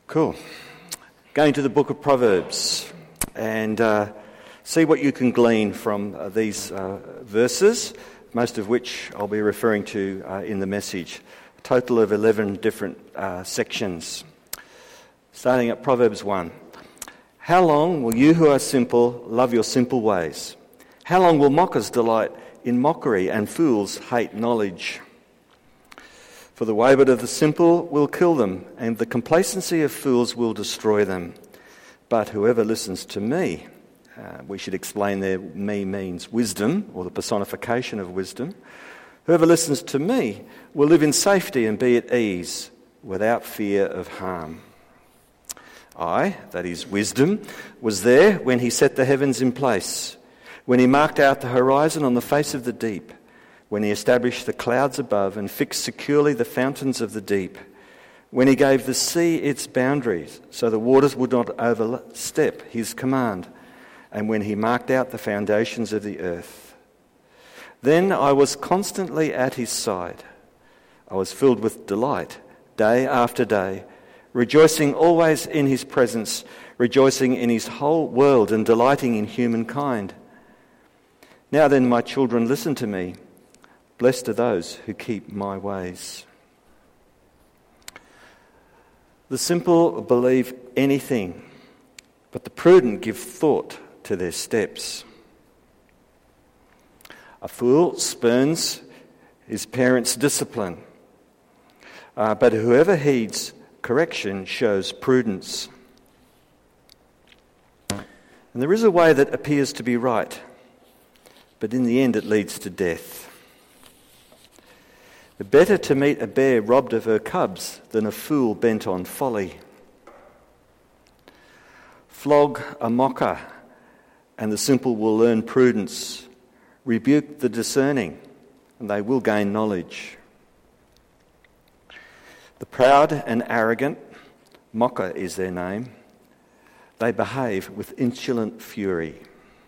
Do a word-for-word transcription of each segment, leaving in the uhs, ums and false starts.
Cool. Going to the book of Proverbs and uh, see what you can glean from uh, these uh, verses, most of which I'll be referring to uh, in the message. A total of eleven different uh, sections. Starting at Proverbs one. How long will you who are simple love your simple ways? How long will mockers delight in mockery and fools hate knowledge? For the wayward of the simple will kill them, and the complacency of fools will destroy them. But whoever listens to me, uh, we should explain there, me means wisdom, or the personification of wisdom. Whoever listens to me will live in safety and be at ease, without fear of harm. I, that is wisdom, was there when he set the heavens in place, when he marked out the horizon on the face of the deep, when he established the clouds above and fixed securely the fountains of the deep, when he gave the sea its boundaries so the waters would not overstep his command, and when he marked out the foundations of the earth. Then I was constantly at his side. I was filled with delight day after day, rejoicing always in his presence, rejoicing in his whole world and delighting in humankind. Now then, my children, listen to me. Blessed are those who keep my ways. The simple believe anything, but the prudent give thought to their steps. A fool spurns his parents' discipline, uh, but whoever heeds correction shows prudence. And there is a way that appears to be right, but in the end it leads to death. Better to meet a bear robbed of her cubs than a fool bent on folly. Flog a mocker, and the simple will learn prudence. Rebuke the discerning, and they will gain knowledge. The proud and arrogant, mocker is their name, they behave with insolent fury.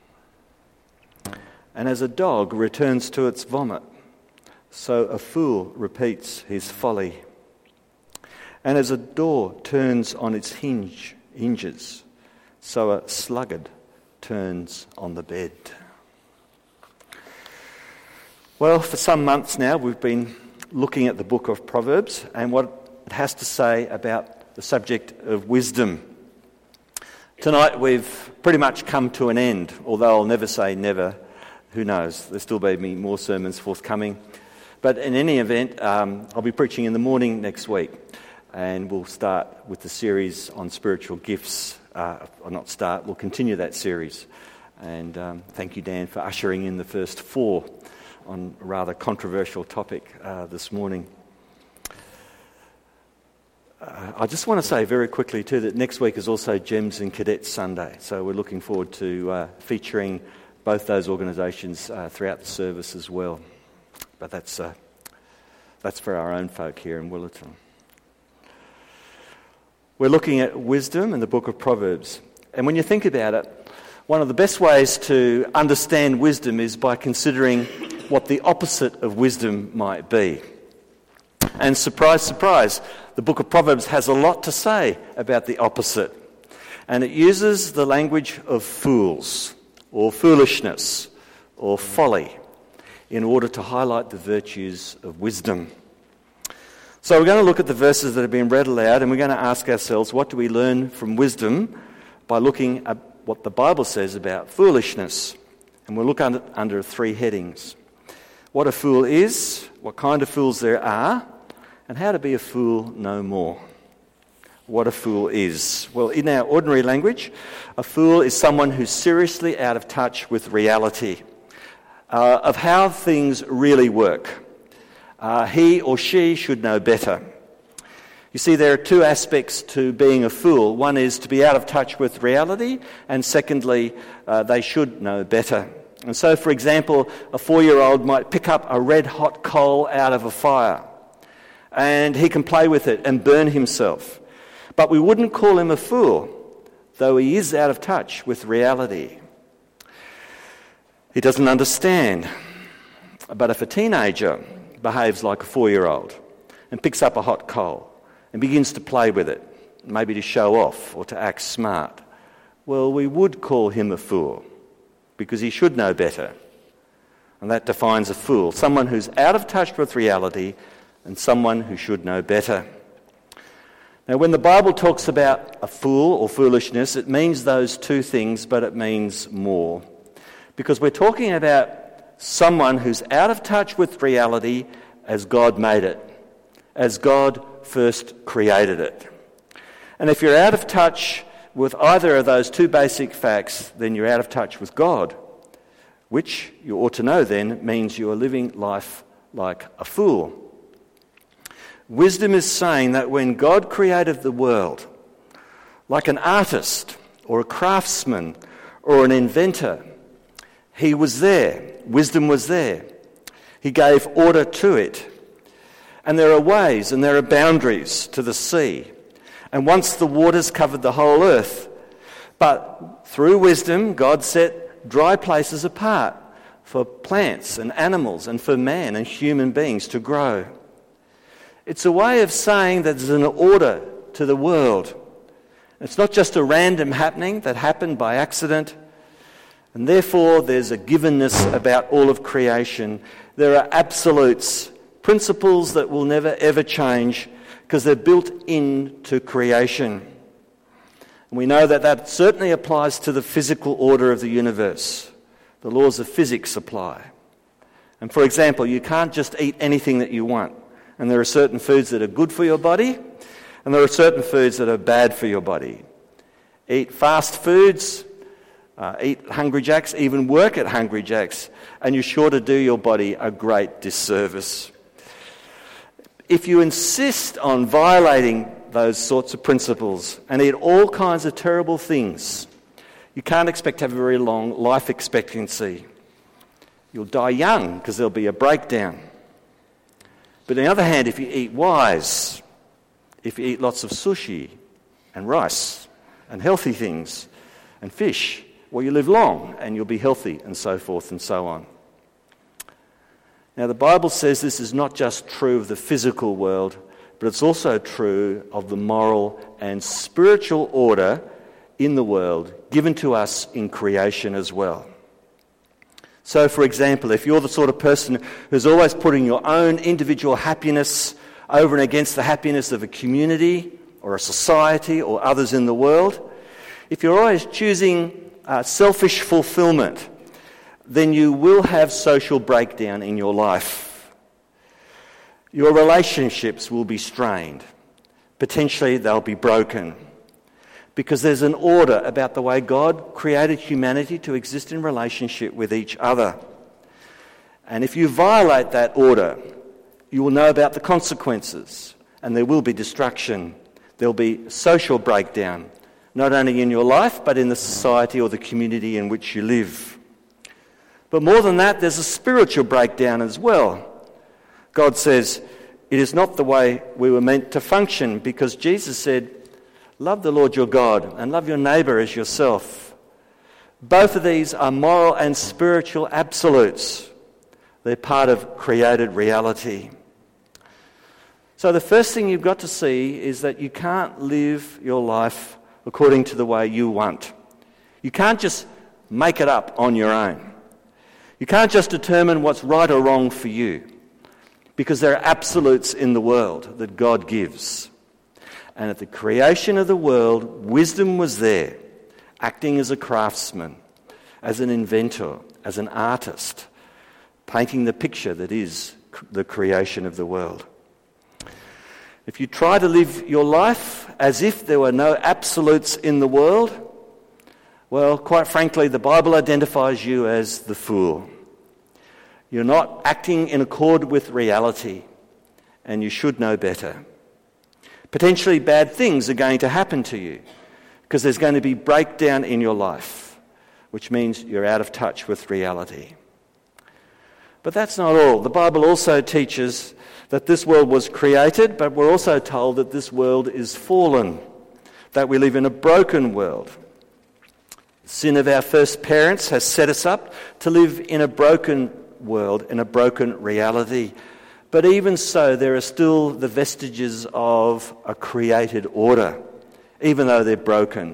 And as a dog returns to its vomit, so a fool repeats his folly. And as a door turns on its hinge, hinges, so a sluggard turns on the bed. Well, for some months now we've been looking at the book of Proverbs and what it has to say about the subject of wisdom. Tonight we've pretty much come to an end, although I'll never say never. Who knows? There'll still be more sermons forthcoming. But in any event, um, I'll be preaching in the morning next week, and we'll start with the series on spiritual gifts. Uh, or not start, we'll continue that series. And um, thank you, Dan, for ushering in the first four on a rather controversial topic uh, this morning. Uh, I just want to say very quickly too that next week is also Gems and Cadets Sunday, so we're looking forward to uh, featuring both those organisations uh, throughout the service as well. But that's uh, that's for our own folk here in Willerton. We're looking at wisdom in the book of Proverbs. And when you think about it, one of the best ways to understand wisdom is by considering what the opposite of wisdom might be. And surprise, surprise, the book of Proverbs has a lot to say about the opposite. And it uses the language of fools, or foolishness, or folly, in order to highlight the virtues of wisdom. So we're going to look at the verses that have been read aloud, and we're going to ask ourselves, what do we learn from wisdom by looking at what the Bible says about foolishness? And we'll look under, under three headings. What a fool is, what kind of fools there are, and how to be a fool no more. What a fool is. Well, in our ordinary language, a fool is someone who's seriously out of touch with reality. Uh, of how things really work. Uh, he or she should know better. You see, there are two aspects to being a fool. One is to be out of touch with reality, and secondly, uh, they should know better. And so, for example, a four-year-old might pick up a red-hot coal out of a fire, and he can play with it and burn himself. But we wouldn't call him a fool, though he is out of touch with reality. He doesn't understand. But if a teenager behaves like a four-year-old and picks up a hot coal and begins to play with it, maybe to show off or to act smart, well, we would call him a fool because he should know better. And that defines a fool, someone who's out of touch with reality and someone who should know better. Now, when the Bible talks about a fool or foolishness, it means those two things, but it means more. Because we're talking about someone who's out of touch with reality as God made it, as God first created it. And if you're out of touch with either of those two basic facts, then you're out of touch with God, which you ought to know then means you are living life like a fool. Wisdom is saying that when God created the world, like an artist or a craftsman or an inventor, he was there. Wisdom was there. He gave order to it. And there are ways and there are boundaries to the sea. And once the waters covered the whole earth, but through wisdom, God set dry places apart for plants and animals and for man and human beings to grow. It's a way of saying that there's an order to the world. It's not just a random happening that happened by accident, and therefore there's a givenness about all of creation. There are absolutes, principles that will never ever change because they're built into creation. And we know that that certainly applies to the physical order of the universe. The laws of physics apply. And for example, you can't just eat anything that you want. And there are certain foods that are good for your body, and there are certain foods that are bad for your body. Eat fast foods, uh, eat Hungry Jacks, even work at Hungry Jacks, and you're sure to do your body a great disservice. If you insist on violating those sorts of principles and eat all kinds of terrible things, you can't expect to have a very long life expectancy. You'll die young because there'll be a breakdown. But on the other hand, if you eat wise, if you eat lots of sushi and rice and healthy things and fish, well, you live long and you'll be healthy and so forth and so on. Now, the Bible says this is not just true of the physical world, but it's also true of the moral and spiritual order in the world given to us in creation as well. So, for example, if you're the sort of person who's always putting your own individual happiness over and against the happiness of a community or a society or others in the world, if you're always choosing uh, selfish fulfillment, then you will have social breakdown in your life. Your relationships will be strained. Potentially they'll be broken. Because there's an order about the way God created humanity to exist in relationship with each other. And if you violate that order, you will know about the consequences, and there will be destruction. There'll be social breakdown, not only in your life, but in the society or the community in which you live. But more than that, there's a spiritual breakdown as well. God says, it is not the way we were meant to function, because Jesus said, love the Lord your God and love your neighbour as yourself. Both of these are moral and spiritual absolutes. They're part of created reality. So the first thing you've got to see is that you can't live your life according to the way you want. You can't just make it up on your own. You can't just determine what's right or wrong for you, because there are absolutes in the world that God gives. And at the creation of the world, wisdom was there, acting as a craftsman, as an inventor, as an artist, painting the picture that is the creation of the world. If you try to live your life as if there were no absolutes in the world, well, quite frankly, the Bible identifies you as the fool. You're not acting in accord with reality, and you should know better. Potentially bad things are going to happen to you because there's going to be breakdown in your life, which means you're out of touch with reality. But that's not all. The Bible also teaches that this world was created, but we're also told that this world is fallen, that we live in a broken world. The sin of our first parents has set us up to live in a broken world, in a broken reality. But even so, there are still the vestiges of a created order. even though they're broken.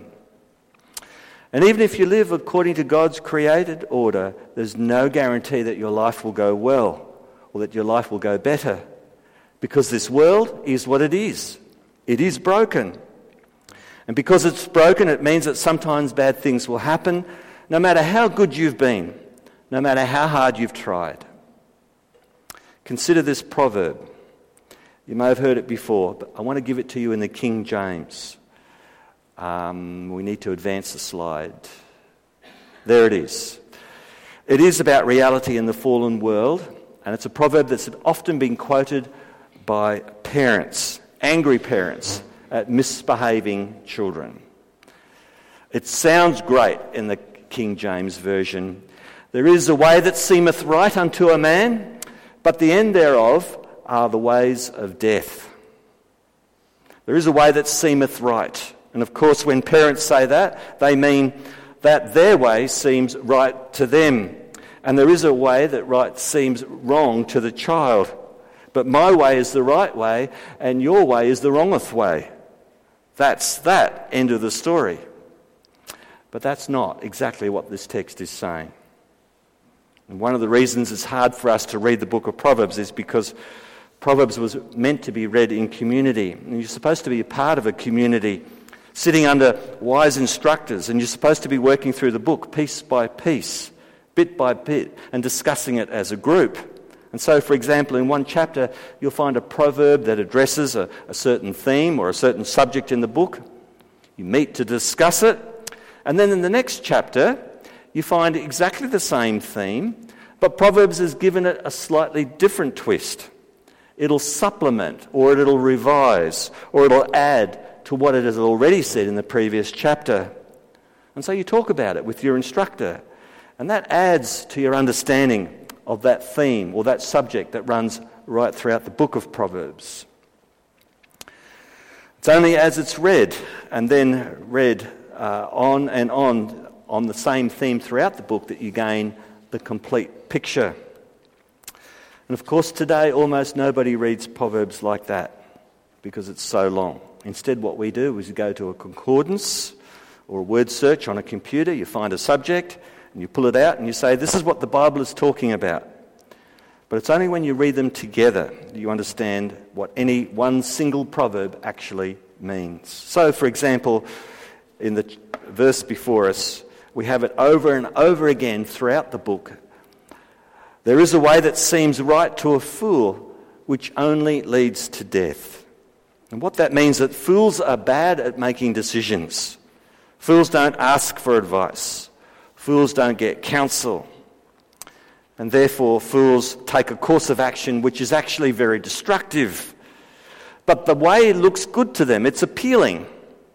And even if you live according to God's created order, there's no guarantee that your life will go well or that your life will go better, because this world is what it is. It is broken. And because it's broken, it means that sometimes bad things will happen, no matter how good you've been, no matter how hard you've tried. Consider this proverb. You may have heard it before, but I want to give it to you in the King James. Um, we need to advance the slide. There it is. It is about reality in the fallen world, and it's a proverb that's often been quoted by parents, angry parents, at misbehaving children. It sounds great in the King James Version. There is a way that seemeth right unto a man, but the end thereof are the ways of death. There is a way that seemeth right. And of course, when parents say that, they mean that their way seems right to them. And there is a way that right seems wrong to the child. But my way is the right way, and your way is the wrongeth way. That's that, end of the story. But that's not exactly what this text is saying. And one of the reasons it's hard for us to read the book of Proverbs is because Proverbs was meant to be read in community. And you're supposed to be a part of a community, sitting under wise instructors, and you're supposed to be working through the book piece by piece, bit by bit, and discussing it as a group. And so, for example, in one chapter, you'll find a proverb that addresses a, a certain theme or a certain subject in the book. You meet to discuss it. And then in the next chapter, you find exactly the same theme, but Proverbs has given it a slightly different twist. It'll supplement, or it'll revise, or it'll add to what it has already said in the previous chapter. And so you talk about it with your instructor, and that adds to your understanding of that theme or that subject that runs right throughout the book of Proverbs. It's only as it's read and then read uh, on and on on the same theme throughout the book that you gain the complete picture. And of course today almost nobody reads Proverbs like that because it's so long. Instead, what we do is you go to a concordance or a word search on a computer, you find a subject, and you pull it out and you say, this is what the Bible is talking about. But it's only when you read them together that you understand what any one single proverb actually means. So, for example, in the verse before us, we have it over and over again throughout the book. There is a way that seems right to a fool, which only leads to death. And what that means is that fools are bad at making decisions. Fools don't ask for advice. Fools don't get counsel. And therefore, fools take a course of action which is actually very destructive. But the way looks good to them. It's appealing.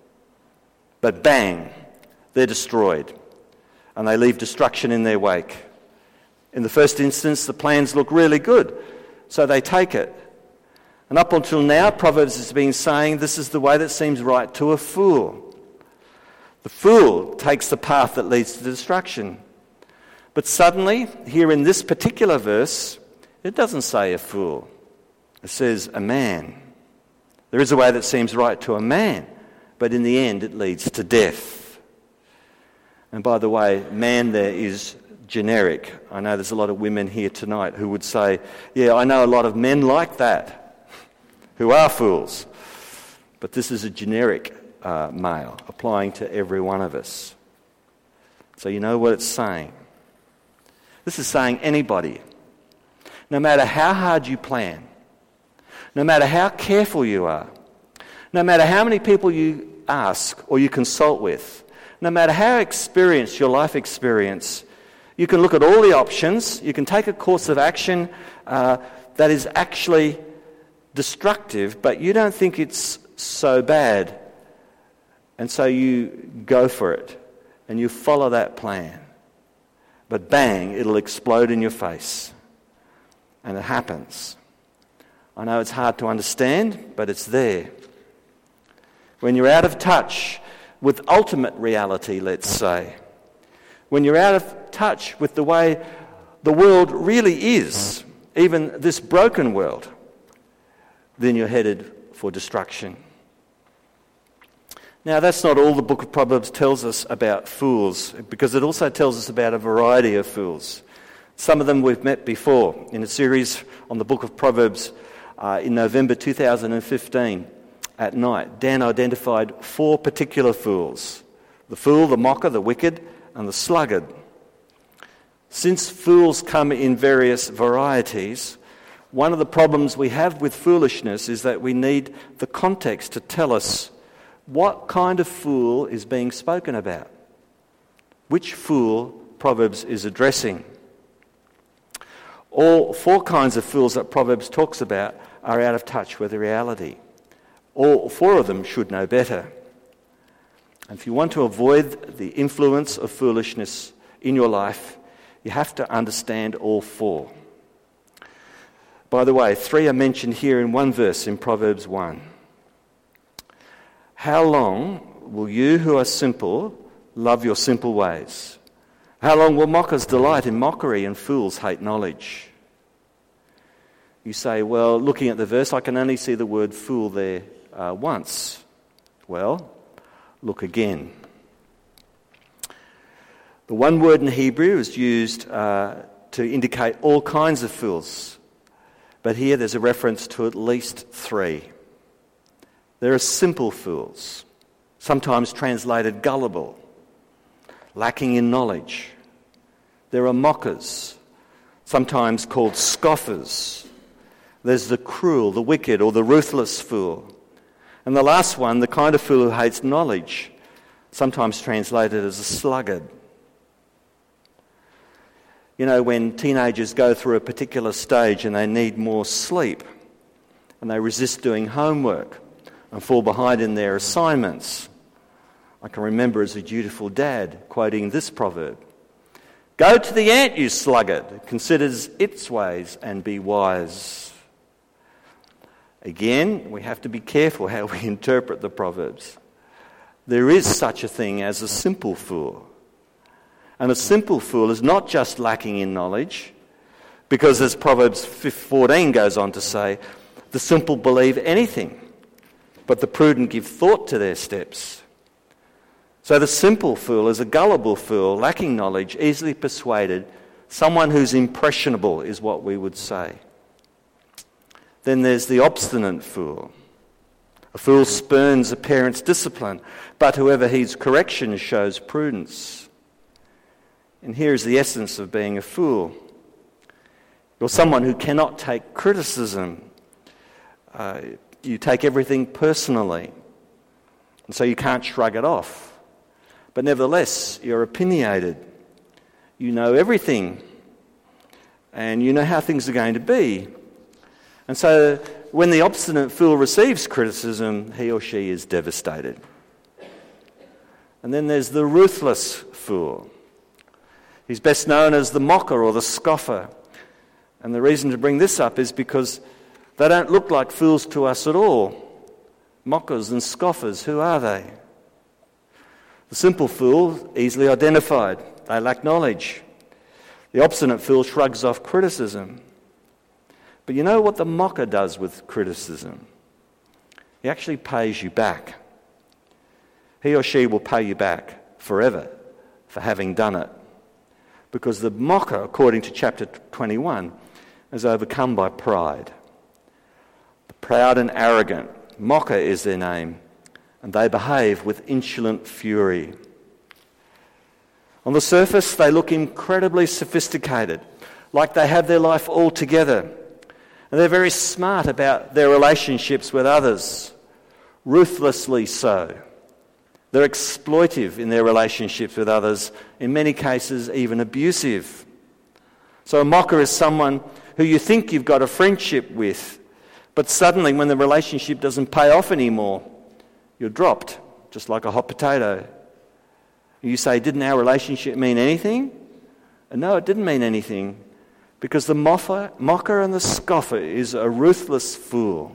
But bang, they're destroyed. And they leave destruction in their wake. In the first instance, the plans look really good. So they take it. And up until now, Proverbs has been saying this is the way that seems right to a fool. The fool takes the path that leads to destruction. But suddenly, here in this particular verse, it doesn't say a fool. It says a man. There is a way that seems right to a man, but in the end it leads to death. And by the way, man there is generic. I know there's a lot of women here tonight who would say, yeah, I know a lot of men like that, who are fools. But this is a generic uh, male, applying to every one of us. So you know what it's saying. This is saying anybody, no matter how hard you plan, no matter how careful you are, no matter how many people you ask or you consult with, no matter how experienced your life experience, you can look at all the options, you can take a course of action uh, that is actually destructive, but you don't think it's so bad. And so you go for it and you follow that plan. But bang, it'll explode in your face. And it happens. I know it's hard to understand, but it's there. When you're out of touch with ultimate reality, let's say, when you're out of touch with the way the world really is, even this broken world, then you're headed for destruction. Now, that's not all the book of Proverbs tells us about fools, because it also tells us about a variety of fools. Some of them we've met before in a series on the book of Proverbs uh, in November two thousand fifteen at night. Dan identified four particular fools: the fool, the mocker, the wicked, and the sluggard. Since fools come in various varieties, one of the problems we have with foolishness is that we need the context to tell us what kind of fool is being spoken about. Which fool Proverbs is addressing. All four kinds of fools that Proverbs talks about are out of touch with reality. All four of them should know better. And if you want to avoid the influence of foolishness in your life, you have to understand all four. By the way, three are mentioned here in one verse in Proverbs one. How long will you who are simple love your simple ways? How long will mockers delight in mockery and fools hate knowledge? You say, well, looking at the verse, I can only see the word fool there uh, once. Well, look again. The one word in Hebrew is used uh, to indicate all kinds of fools. But here there's a reference to at least three. There are simple fools, sometimes translated gullible, lacking in knowledge. There are mockers, sometimes called scoffers. There's the cruel, the wicked, or the ruthless fool. And the last one, the kind of fool who hates knowledge, sometimes translated as a sluggard. You know, when teenagers go through a particular stage and they need more sleep, and they resist doing homework and fall behind in their assignments, I can remember as a dutiful dad quoting this proverb: "Go to the ant, you sluggard, considers its ways and be wise." Again, we have to be careful how we interpret the Proverbs. There is such a thing as a simple fool. And a simple fool is not just lacking in knowledge, because as Proverbs fourteen goes on to say, the simple believe anything, but the prudent give thought to their steps. So the simple fool is a gullible fool, lacking knowledge, easily persuaded, someone who's impressionable is what we would say. Then there's the obstinate fool. A fool spurns a parent's discipline, but whoever heeds correction shows prudence. And here's the essence of being a fool. You're someone who cannot take criticism. Uh, you take everything personally, and so you can't shrug it off. But nevertheless, you're opinionated. You know everything, and you know how things are going to be. And so when the obstinate fool receives criticism, he or she is devastated. And then there's the ruthless fool. He's best known as the mocker or the scoffer. And the reason to bring this up is because they don't look like fools to us at all. Mockers and scoffers, who are they? The simple fool, easily identified. They lack knowledge. The obstinate fool shrugs off criticism. But you know what the mocker does with criticism? He actually pays you back. He or she will pay you back forever for having done it. Because the mocker, according to chapter twenty-one, is overcome by pride. The proud and arrogant, mocker is their name, and they behave with insolent fury. On the surface, they look incredibly sophisticated, like they have their life all together. And they're very smart about their relationships with others, ruthlessly so. They're exploitive in their relationships with others, in many cases even abusive. So a mocker is someone who you think you've got a friendship with, but suddenly when the relationship doesn't pay off anymore, you're dropped, just like a hot potato. You say, didn't our relationship mean anything? And no, it didn't mean anything, because the mocker, mocker and the scoffer is a ruthless fool.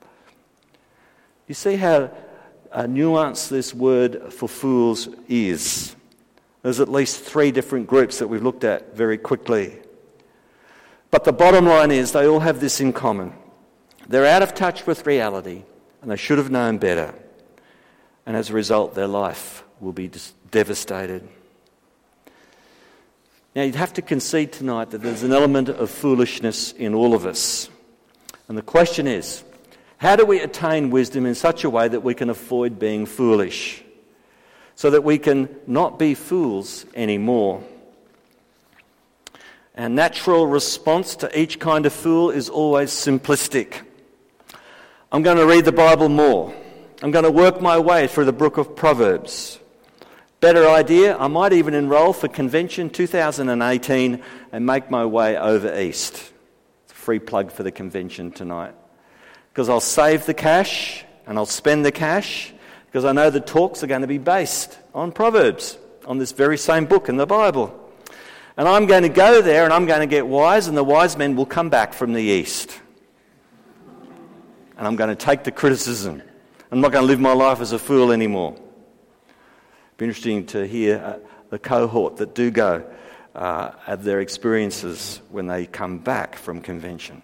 You see how uh, nuanced this word for fools is. There's at least three different groups that we've looked at very quickly. But the bottom line is they all have this in common. They're out of touch with reality, and they should have known better. and as a result their life will be devastated. Now you'd have to concede tonight that there's an element of foolishness in all of us. And the question is, how do we attain wisdom in such a way that we can avoid being foolish? So that we can not be fools anymore. Our natural response to each kind of fool is always simplistic. I'm going to read the Bible more. I'm going to work my way through the book of Proverbs. Better idea, I might even enrol for Convention two thousand eighteen and make my way over east. It's a free plug for the convention tonight. Because I'll save the cash and I'll spend the cash because I know the talks are going to be based on Proverbs, on this very same book in the Bible. And I'm going to go there and I'm going to get wise, and the wise men will come back from the east. And I'm going to take the criticism. I'm not going to live my life as a fool anymore. It'd be interesting to hear uh, the cohort that do go uh, have their experiences when they come back from convention.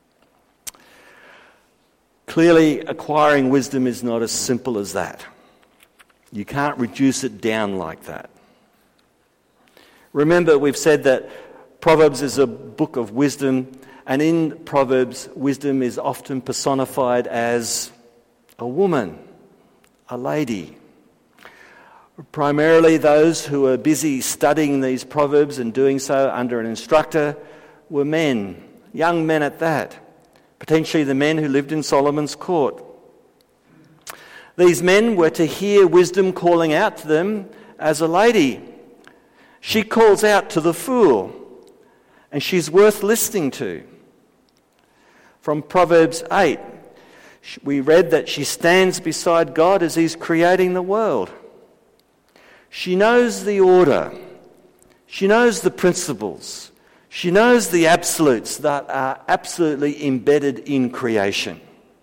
Clearly, acquiring wisdom is not as simple as that. You can't reduce it down like that. Remember, we've said that Proverbs is a book of wisdom, and in Proverbs, wisdom is often personified as a woman, a lady. Primarily those who were busy studying these Proverbs and doing so under an instructor were men, young men at that. Potentially the men who lived in Solomon's court. These men were to hear wisdom calling out to them as a lady. She calls out to the fool, and she's worth listening to. From Proverbs eight, we read that she stands beside God as he's creating the world. She knows the order. She knows the principles. She knows the absolutes that are absolutely embedded in creation.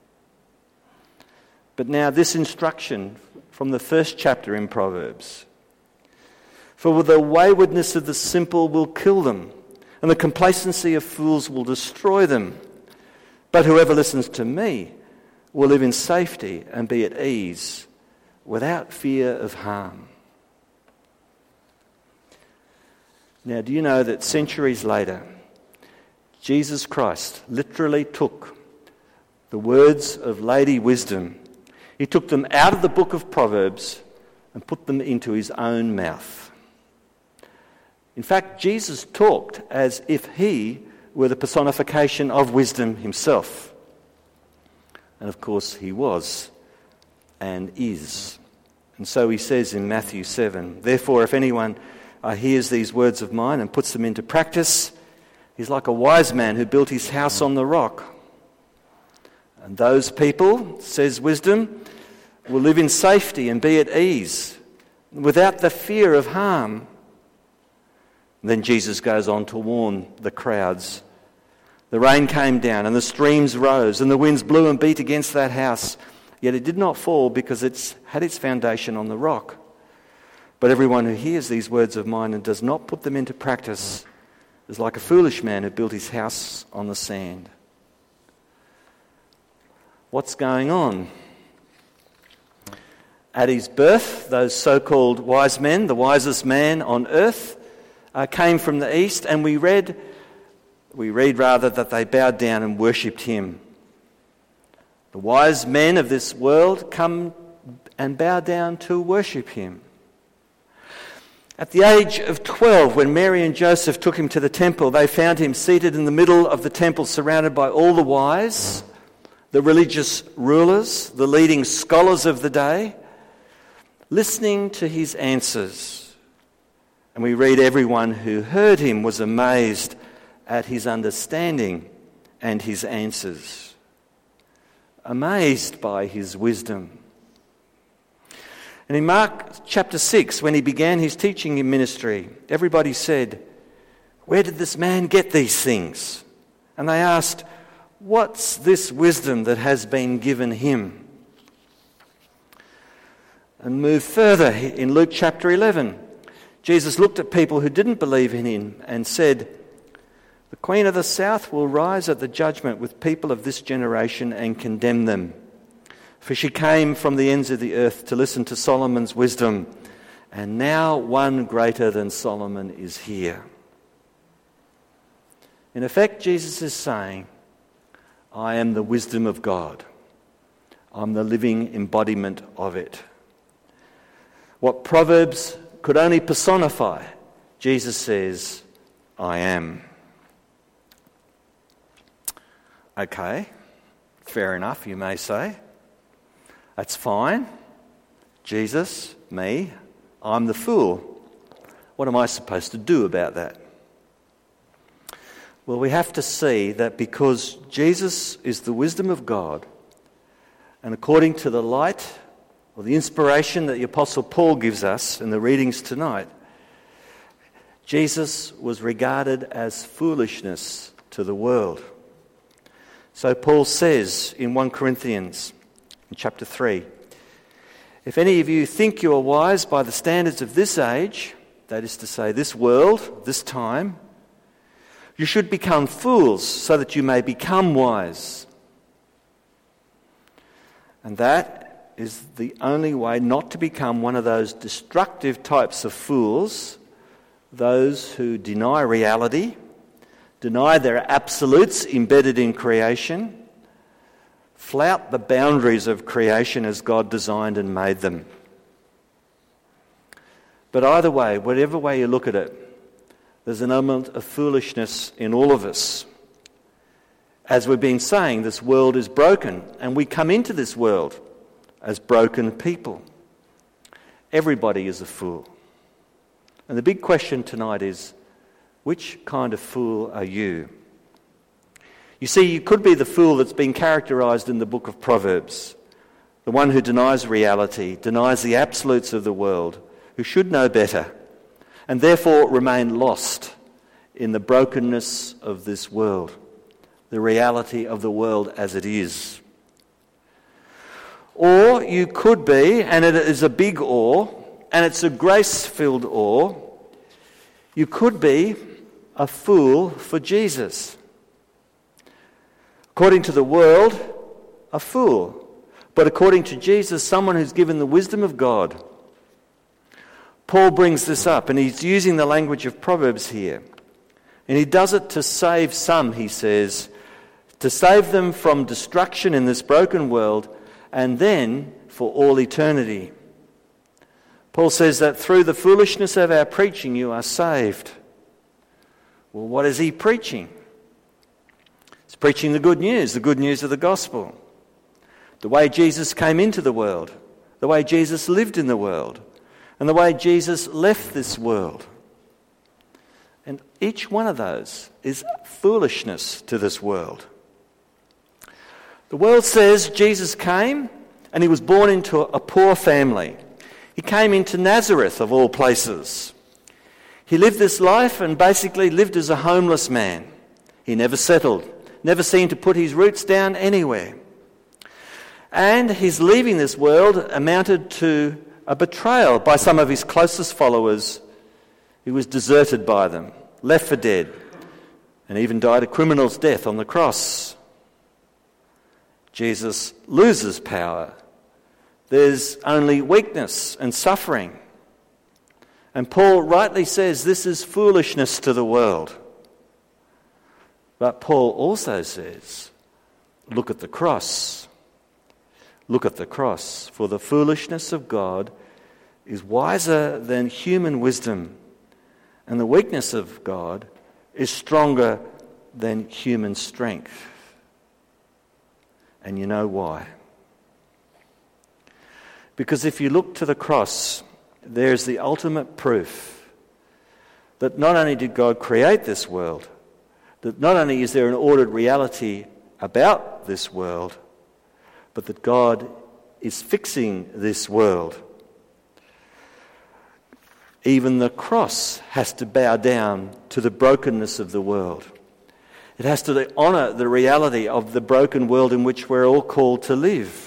But now this instruction from the first chapter in Proverbs. For the waywardness of the simple will kill them, and the complacency of fools will destroy them. But whoever listens to me will live in safety and be at ease without fear of harm. Now, do you know that centuries later, Jesus Christ literally took the words of Lady Wisdom, he took them out of the book of Proverbs and put them into his own mouth. In fact, Jesus talked as if he were the personification of wisdom himself. And of course he was and is. And so he says in Matthew seven, therefore if anyone uh, hears these words of mine and puts them into practice, he's like a wise man who built his house on the rock. And those people, says wisdom, will live in safety and be at ease without the fear of harm. And then Jesus goes on to warn the crowds. The rain came down and the streams rose and the winds blew and beat against that house. Yet it did not fall because it had its foundation on the rock. But everyone who hears these words of mine and does not put them into practice is like a foolish man who built his house on the sand. What's going on? At his birth, those so-called wise men, the wisest man on earth, uh, came from the east, and we read, we read rather that they bowed down and worshipped him. The wise men of this world come and bow down to worship him. At the age of twelve, when Mary and Joseph took him to the temple, they found him seated in the middle of the temple, surrounded by all the wise, the religious rulers, the leading scholars of the day, listening to his answers. And we read everyone who heard him was amazed at his understanding and his answers, amazed by his wisdom. And in Mark chapter six, when he began his teaching ministry, everybody said, "Where did this man get these things?" And they asked, "What's this wisdom that has been given him?" And move further in Luke chapter eleven. Jesus looked at people who didn't believe in him and said, "The Queen of the South will rise at the judgment with people of this generation and condemn them. For she came from the ends of the earth to listen to Solomon's wisdom, and now one greater than Solomon is here. In effect, Jesus is saying, I am the wisdom of God. I'm the living embodiment of it. What Proverbs could only personify, Jesus says, I am. Okay, fair enough, you may say. That's fine. Jesus, me, I'm the fool. What am I supposed to do about that? Well, we have to see that because Jesus is the wisdom of God, and according to the light or the inspiration that the Apostle Paul gives us in the readings tonight, Jesus was regarded as foolishness to the world. So Paul says in First Corinthians in chapter three, if any of you think you are wise by the standards of this age, that is to say this world, this time, you should become fools so that you may become wise. And that is the only way not to become one of those destructive types of fools, those who deny reality, deny their absolutes embedded in creation, flout the boundaries of creation as God designed and made them. But either way, whatever way you look at it, there's an element of foolishness in all of us. As we've been saying, this world is broken, and we come into this world as broken people. Everybody is a fool. And the big question tonight is, which kind of fool are you? You see, you could be the fool that's been characterised in the book of Proverbs, the one who denies reality, denies the absolutes of the world, who should know better, and therefore remain lost in the brokenness of this world, the reality of the world as it is. Or you could be, and it is a big or, and it's a grace-filled or, you could be a fool for Jesus. According to the world, a fool. But according to Jesus, someone who's given the wisdom of God. Paul brings this up, and he's using the language of Proverbs here. And he does it to save some, he says, to save them from destruction in this broken world, and then for all eternity. Paul says that through the foolishness of our preaching, you are saved. Well, what is he preaching? He's preaching the good news, the good news of the gospel. The way Jesus came into the world, the way Jesus lived in the world, and the way Jesus left this world. And each one of those is foolishness to this world. The world says Jesus came and he was born into a poor family. He came into Nazareth, of all places. He lived this life and basically lived as a homeless man. He never settled, never seemed to put his roots down anywhere. And his leaving this world amounted to a betrayal by some of his closest followers. He was deserted by them, left for dead, and even died a criminal's death on the cross. Jesus loses power. There's only weakness and suffering. And Paul rightly says this is foolishness to the world. But Paul also says, look at the cross. Look at the cross. For the foolishness of God is wiser than human wisdom, and the weakness of God is stronger than human strength. And you know why? Because if you look to the cross, there's the ultimate proof that not only did God create this world, that not only is there an ordered reality about this world, but that God is fixing this world. Even the cross has to bow down to the brokenness of the world. It has to honour the reality of the broken world in which we're all called to live.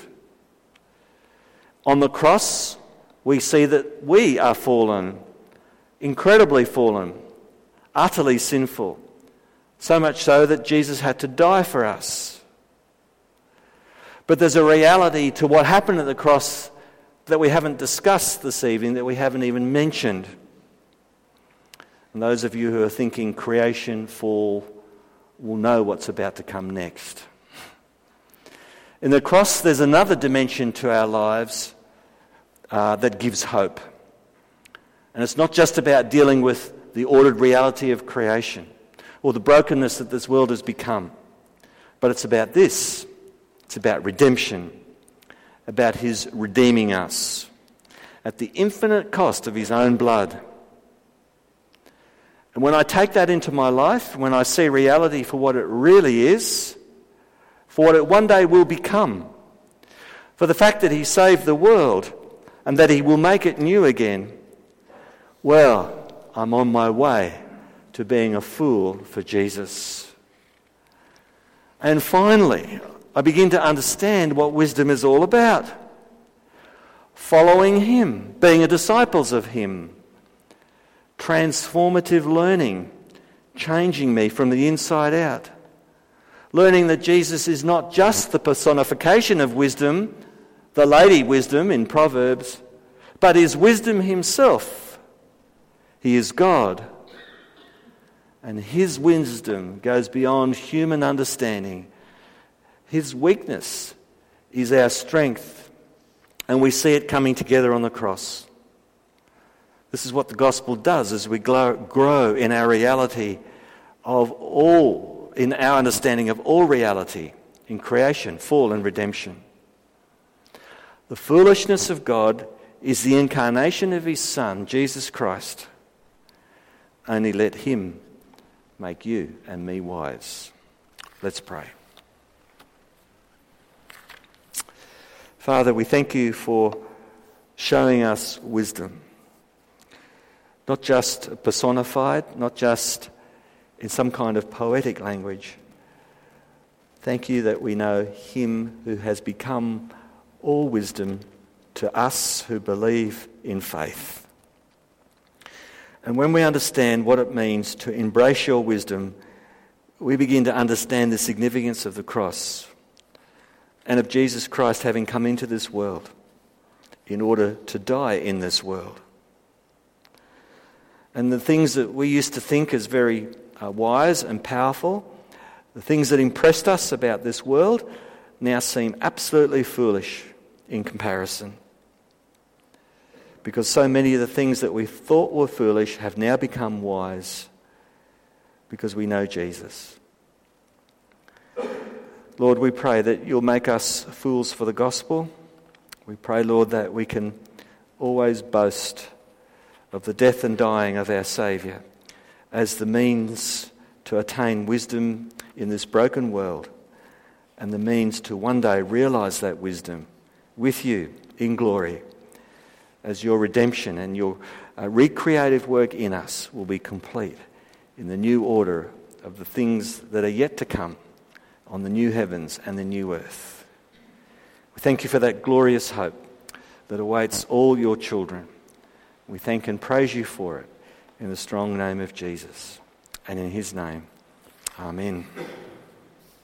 On the cross, we see that we are fallen, incredibly fallen, utterly sinful, so much so that Jesus had to die for us. But there's a reality to what happened at the cross that we haven't discussed this evening, that we haven't even mentioned. And those of you who are thinking creation, fall, will know what's about to come next. In the cross, there's another dimension to our lives uh, that gives hope. And it's not just about dealing with the ordered reality of creation or the brokenness that this world has become, but it's about this. It's about redemption, about his redeeming us at the infinite cost of his own blood. And when I take that into my life, when I see reality for what it really is, for what it one day will become, for the fact that he saved the world and that he will make it new again, well, I'm on my way to being a fool for Jesus. And finally, I begin to understand what wisdom is all about. Following him, being a disciples of him, transformative learning, changing me from the inside out. Learning that Jesus is not just the personification of wisdom, the lady wisdom in Proverbs, but is wisdom himself. He is God. And his wisdom goes beyond human understanding. His weakness is our strength, and we see it coming together on the cross. This is what the gospel does as we grow in our reality of all, in our understanding of all reality in creation, fall and redemption. The foolishness of God is the incarnation of his Son, Jesus Christ. Only let him make you and me wise. Let's pray. Father, we thank you for showing us wisdom. Not just personified, not just in some kind of poetic language. Thank you that we know him who has become all wisdom to us who believe in faith. And when we understand what it means to embrace your wisdom, we begin to understand the significance of the cross and of Jesus Christ having come into this world in order to die in this world. And the things that we used to think as very uh, wise and powerful, the things that impressed us about this world, now seem absolutely foolish in comparison. Because so many of the things that we thought were foolish have now become wise because we know Jesus. Lord, we pray that you'll make us fools for the gospel. We pray, Lord, that we can always boast of the death and dying of our Saviour as the means to attain wisdom in this broken world and the means to one day realise that wisdom with you in glory as your redemption and your uh, recreative work in us will be complete in the new order of the things that are yet to come on the new heavens and the new earth. We thank you for that glorious hope that awaits all your children. We thank and praise you for it in the strong name of Jesus. And in his name, amen.